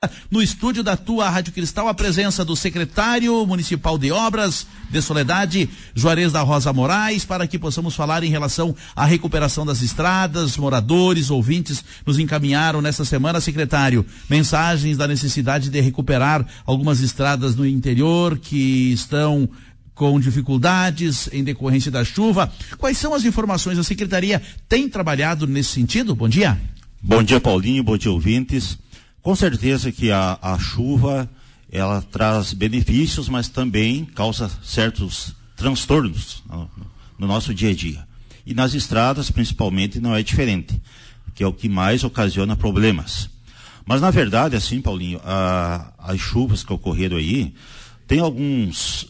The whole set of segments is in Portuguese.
No estúdio da tua Rádio Cristal, a presença do secretário municipal de obras de Soledade, Juarez da Rosa Moraes, para que possamos falar em relação à recuperação das estradas. Moradores, ouvintes nos encaminharam nesta semana, secretário, mensagens da necessidade de recuperar algumas estradas no interior que estão com dificuldades em decorrência da chuva. Quais são as informações? A secretaria tem trabalhado nesse sentido? Bom dia. Bom dia, Paulinho, bom dia, ouvintes. Com certeza que a chuva, ela traz benefícios, mas também causa certos transtornos no nosso dia a dia. E nas estradas, principalmente, não é diferente, que é o que mais ocasiona problemas. Mas, na verdade, assim, Paulinho, as chuvas que ocorreram aí, tem alguns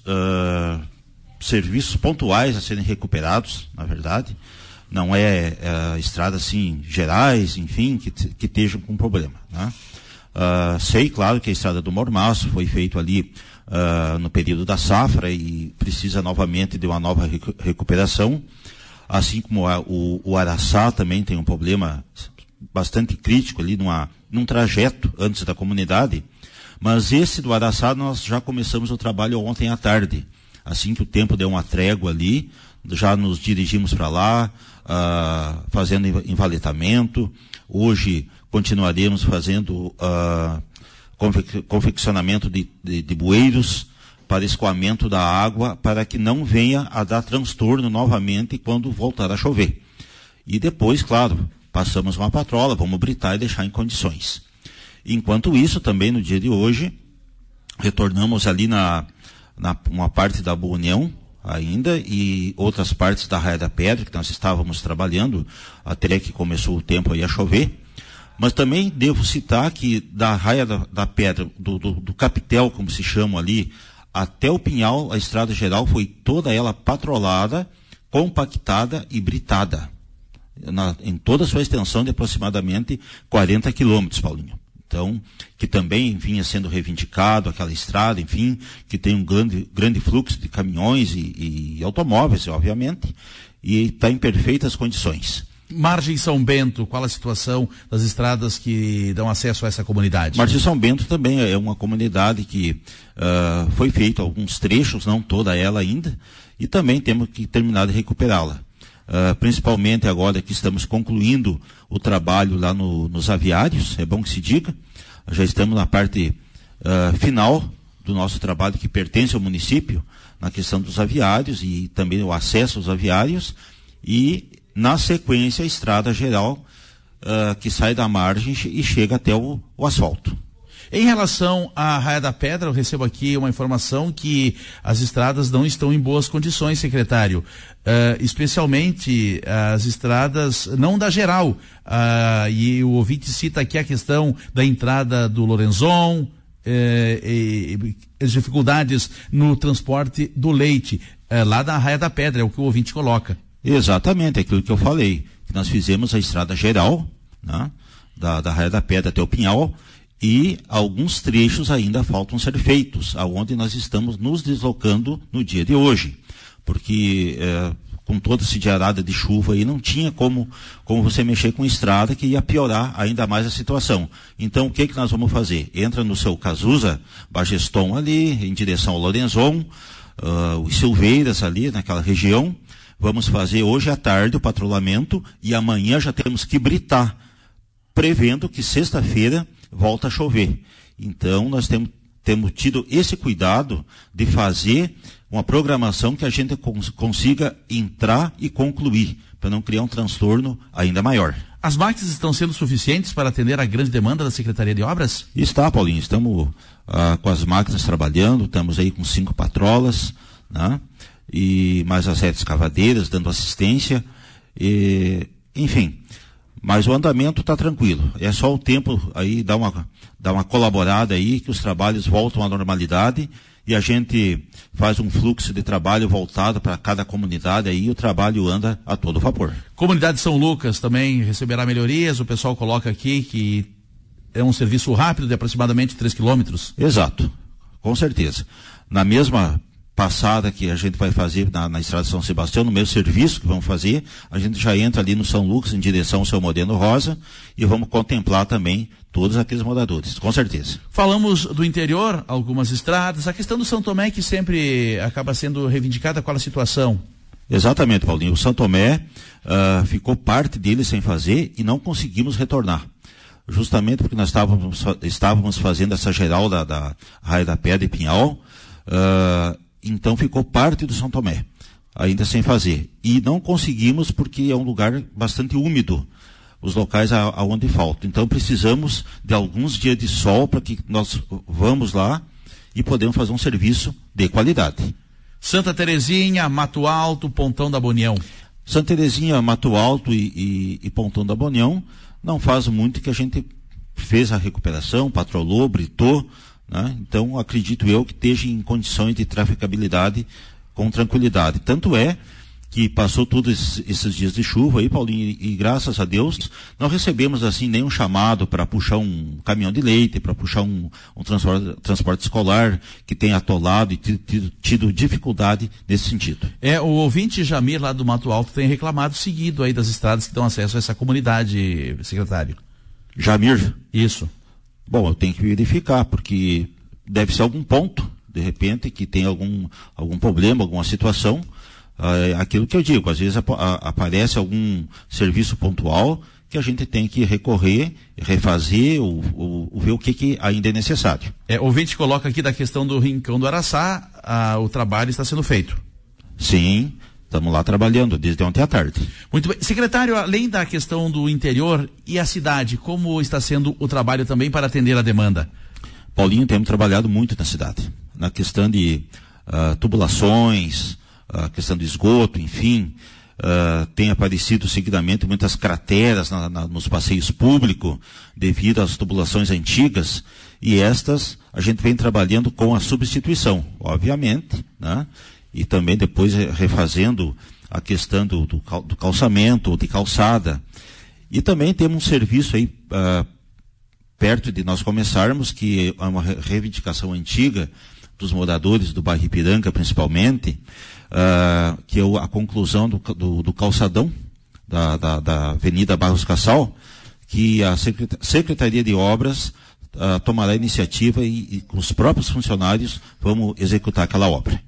serviços pontuais a serem recuperados, na verdade. Não é estradas, assim, gerais, enfim, que estejam com problema, né? Sei, claro, que a estrada do Mormaço foi feito ali no período da safra e precisa novamente de uma nova recuperação, assim como o Araçá também tem um problema bastante crítico ali num trajeto antes da comunidade, mas esse do Araçá nós já começamos o trabalho ontem à tarde, assim que o tempo deu uma trégua ali, já nos dirigimos para lá, fazendo envaletamento. Hoje continuaremos fazendo confeccionamento de bueiros para escoamento da água, para que não venha a dar transtorno novamente quando voltar a chover. E depois, claro, passamos uma patrola, vamos britar e deixar em condições. Enquanto isso, também no dia de hoje, retornamos ali uma parte da Boa União ainda e outras partes da Raia da Pedra, que nós estávamos trabalhando, até que começou o tempo aí a chover. Mas também devo citar que da Raia da Pedra, do Capitel, como se chama ali, até o Pinhal, a estrada geral foi toda ela patrolada, compactada e britada. Em toda a sua extensão de aproximadamente 40 quilômetros, Paulinho. Então, que também vinha sendo reivindicado aquela estrada, enfim, que tem um grande fluxo de caminhões e automóveis, obviamente, e está em perfeitas condições. Margem São Bento, qual a situação das estradas que dão acesso a essa comunidade? Margem São Bento também é uma comunidade que foi feito alguns trechos, não toda ela ainda, e também temos que terminar de recuperá-la. Principalmente agora que estamos concluindo o trabalho lá nos aviários, é bom que se diga, já estamos na parte final do nosso trabalho que pertence ao município, na questão dos aviários e também o acesso aos aviários, e na sequência a estrada geral que sai da margem e chega até o asfalto. Em relação à Raia da Pedra, eu recebo aqui uma informação que as estradas não estão em boas condições, secretário. Especialmente as estradas, não da geral. E o ouvinte cita aqui a questão da entrada do Lorenzon, as dificuldades no transporte do leite. Lá da Raia da Pedra, é o que o ouvinte coloca. Exatamente, é aquilo que eu falei. Nós fizemos a estrada geral, né, da Raia da Pedra até o Pinhal, e alguns trechos ainda faltam ser feitos, aonde nós estamos nos deslocando no dia de hoje, porque com toda essa diarada de chuva aí não tinha como você mexer com estrada, que ia piorar ainda mais a situação. Então o que nós vamos fazer? Entra no seu Cazuza, Bageston ali, em direção ao Lorenzon, os Silveiras ali naquela região. Vamos fazer hoje à tarde o patrulhamento e amanhã já temos que britar, prevendo que sexta-feira volta a chover. Então nós temos tido esse cuidado de fazer uma programação que a gente consiga entrar e concluir, para não criar um transtorno ainda maior. As máquinas estão sendo suficientes para atender a grande demanda da Secretaria de Obras? Está, Paulinho, estamos com as máquinas trabalhando, estamos aí com 5 patrolas, né? E mais as 7 escavadeiras dando assistência, enfim. Mas o andamento está tranquilo. É só o tempo aí dar uma colaborada aí, que os trabalhos voltam à normalidade e a gente faz um fluxo de trabalho voltado para cada comunidade aí, e o trabalho anda a todo vapor. Comunidade São Lucas também receberá melhorias. O pessoal coloca aqui que é um serviço rápido de aproximadamente 3 quilômetros. Exato, com certeza. Na mesma passada que a gente vai fazer na Estrada de São Sebastião, no mesmo serviço que vamos fazer, a gente já entra ali no São Lucas em direção ao Seu Moreno Rosa e vamos contemplar também todos aqueles moradores, com certeza. Falamos do interior, algumas estradas, a questão do São Tomé que sempre acaba sendo reivindicada, qual a situação? Exatamente, Paulinho. O São Tomé ficou parte dele sem fazer e não conseguimos retornar. Justamente porque nós estávamos fazendo essa geral da Raia da Pedra e Pinhal, então ficou parte do São Tomé, ainda sem fazer. E não conseguimos porque é um lugar bastante úmido, os locais aonde faltam. Então precisamos de alguns dias de sol para que nós vamos lá e podemos fazer um serviço de qualidade. Santa Terezinha, Mato Alto, Pontão da Bonião. Santa Terezinha, Mato Alto e Pontão da Bonião, não faz muito que a gente fez a recuperação, patrolou, britou, né? Então acredito eu que esteja em condições de traficabilidade com tranquilidade. Tanto é que passou todos esses dias de chuva aí, Paulinho, e graças a Deus não recebemos assim nenhum chamado para puxar um caminhão de leite, para puxar um transporte escolar que tenha atolado e tido dificuldade nesse sentido. O ouvinte Jamir lá do Mato Alto tem reclamado seguido aí das estradas que dão acesso a essa comunidade, secretário. Jamir? Isso. Bom, eu tenho que verificar, porque deve ser algum ponto, de repente, que tem algum problema, alguma situação. Aquilo que eu digo, às vezes aparece algum serviço pontual que a gente tem que recorrer, refazer ou ver o que ainda é necessário. O ouvinte coloca aqui da questão do Rincão do Araçá, o trabalho está sendo feito. Sim, estamos lá trabalhando desde ontem à tarde. Muito bem. Secretário, além da questão do interior e a cidade, como está sendo o trabalho também para atender a demanda? Paulinho, temos trabalhado muito na cidade, na questão de tubulações, a questão do esgoto, enfim, tem aparecido seguidamente muitas crateras nos passeios públicos devido às tubulações antigas, e estas a gente vem trabalhando com a substituição, obviamente, né? E também depois refazendo a questão do calçamento, de calçada. E também temos um serviço aí perto de nós começarmos, que é uma reivindicação antiga dos moradores do bairro Ipiranga, principalmente, que é a conclusão do calçadão da Avenida Barros Cassal, que a Secretaria de Obras tomará a iniciativa e com os próprios funcionários vamos executar aquela obra.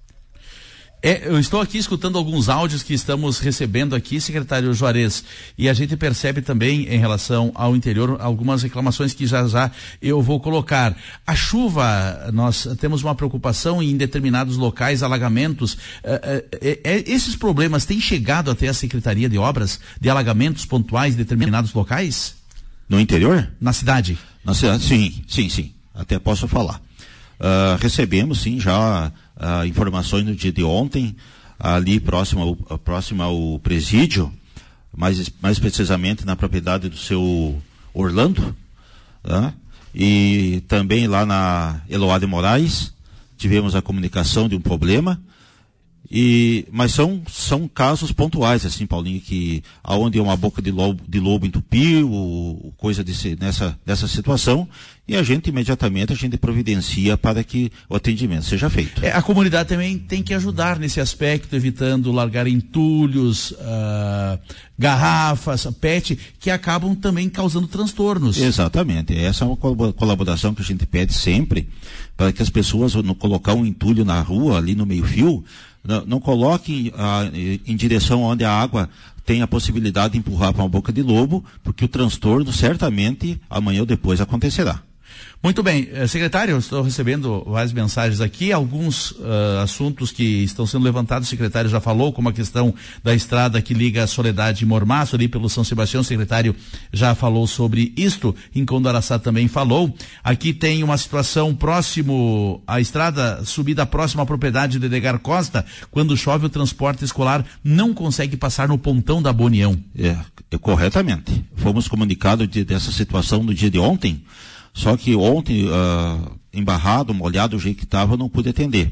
Eu estou aqui escutando alguns áudios que estamos recebendo aqui, secretário Juarez, e a gente percebe também em relação ao interior algumas reclamações que já eu vou colocar. A chuva, nós temos uma preocupação em determinados locais, alagamentos. Esses problemas têm chegado até a Secretaria de Obras de alagamentos pontuais em determinados locais? No interior? Na cidade? Na cidade, sim. Até posso falar. Recebemos, sim, já informações no dia de ontem, ali próximo ao presídio, mais precisamente na propriedade do seu Orlando, tá? E também lá na Eloá de Moraes, tivemos a comunicação de um problema, mas são casos pontuais, assim, Paulinho, que aonde uma boca de lobo entupiu, coisa dessa situação, e imediatamente a gente providencia para que o atendimento seja feito. A comunidade também tem que ajudar nesse aspecto, evitando largar entulhos, garrafas, PET, que acabam também causando transtornos. Exatamente, essa é uma colaboração que a gente pede sempre, para que as pessoas, não colocar um entulho na rua, ali no meio-fio, não coloquem em direção onde a água tem a possibilidade de empurrar para uma boca de lobo, porque o transtorno certamente amanhã ou depois acontecerá. Muito bem, secretário, eu estou recebendo várias mensagens aqui, alguns assuntos que estão sendo levantados, o secretário já falou, como a questão da estrada que liga a Soledade e Mormaço, ali pelo São Sebastião, o secretário já falou sobre isto, Rincão do Araçá também falou. Aqui tem uma situação próximo à estrada, subida próxima à propriedade de Edgar Costa, quando chove o transporte escolar não consegue passar no Pontão da Bonião. Corretamente. Fomos comunicados dessa situação no dia de ontem. Só que ontem, embarrado, molhado, o jeito que estava, não pude atender.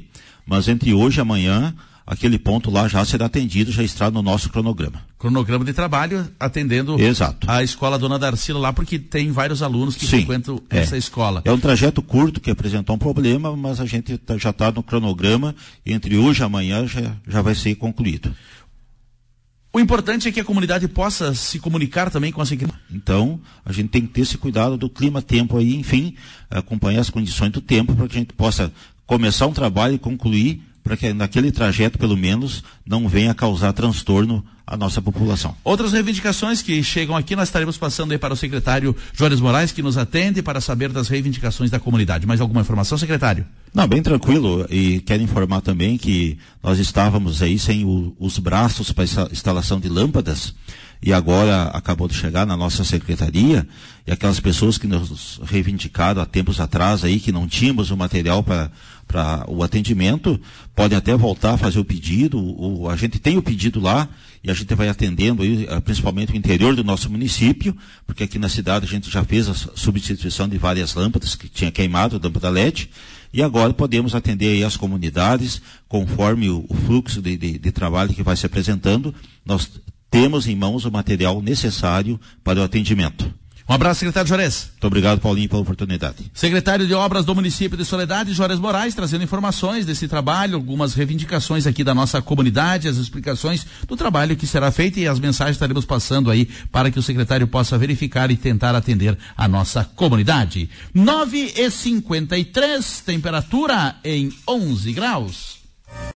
mas entre hoje e amanhã, aquele ponto lá já será atendido, já está no nosso cronograma. Cronograma de trabalho atendendo Exato. a escola Dona Darcila lá, porque tem vários alunos que frequentam essa escola. É um trajeto curto que apresentou um problema, mas a gente já está no cronograma, entre hoje e amanhã já vai ser concluído. O importante é que a comunidade possa se comunicar também com a secretaria. Então, a gente tem que ter esse cuidado do clima-tempo aí, enfim, acompanhar as condições do tempo para que a gente possa começar um trabalho e concluir, para que naquele trajeto, pelo menos, não venha causar transtorno à nossa população. Outras reivindicações que chegam aqui, nós estaremos passando aí para o secretário Juarez Moraes, que nos atende para saber das reivindicações da comunidade. Mais alguma informação, secretário? Não, bem tranquilo, e quero informar também que nós estávamos aí sem os braços para instalação de lâmpadas, e agora acabou de chegar na nossa secretaria, e aquelas pessoas que nos reivindicaram há tempos atrás aí, que não tínhamos o material para o atendimento, podem até voltar a fazer o pedido, a gente tem o pedido lá, e a gente vai atendendo aí, principalmente o interior do nosso município, porque aqui na cidade a gente já fez a substituição de várias lâmpadas que tinha queimado, lâmpada LED, e agora podemos atender aí as comunidades, conforme o fluxo de trabalho que vai se apresentando, nós temos em mãos o material necessário para o atendimento. Um abraço, secretário Juarez. Muito obrigado, Paulinho, pela oportunidade. Secretário de Obras do município de Soledade, Juarez Moraes, trazendo informações desse trabalho, algumas reivindicações aqui da nossa comunidade, as explicações do trabalho que será feito e as mensagens estaremos passando aí para que o secretário possa verificar e tentar atender a nossa comunidade. 9h53, temperatura em 11 graus.